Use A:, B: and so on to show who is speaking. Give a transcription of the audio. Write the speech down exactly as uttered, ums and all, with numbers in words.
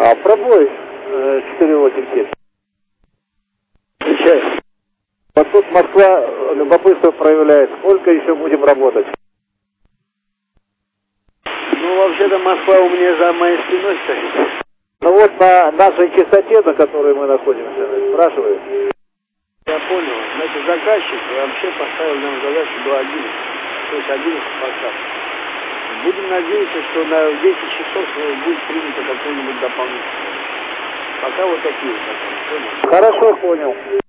A: А, пробой э, четыре восемь семь. Отвечаю. Вот тут Москва любопытство проявляет. Сколько еще будем работать?
B: Ну, вообще-то Москва у меня за моей спиной стоит.
A: Ну вот на нашей частоте, на которой мы находимся, спрашивают.
B: Я понял. Значит, заказчик вообще поставил нам задачу до одиннадцати. То есть одиннадцать поставок. Будем надеяться, что на десять часов будет принято какое-нибудь дополнительное. Пока вот такие вот.
A: Хорошо, понял.